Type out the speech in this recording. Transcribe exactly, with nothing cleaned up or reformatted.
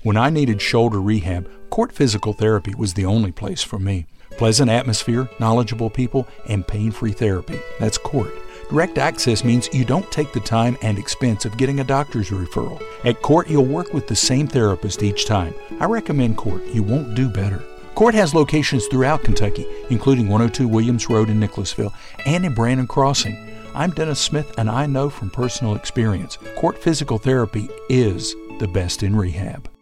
When I needed shoulder rehab, Court Physical Therapy was the only place for me. Pleasant atmosphere, knowledgeable people, and pain-free therapy. That's Court. Direct access means you don't take the time and expense of getting a doctor's referral. At Court, you'll work with the same therapist each time. I recommend Court. You won't do better. Court has locations throughout Kentucky, including one oh two Williams Road in Nicholasville and in Brandon Crossing. I'm Dennis Smith, and I know from personal experience, Court Physical Therapy is the best in rehab.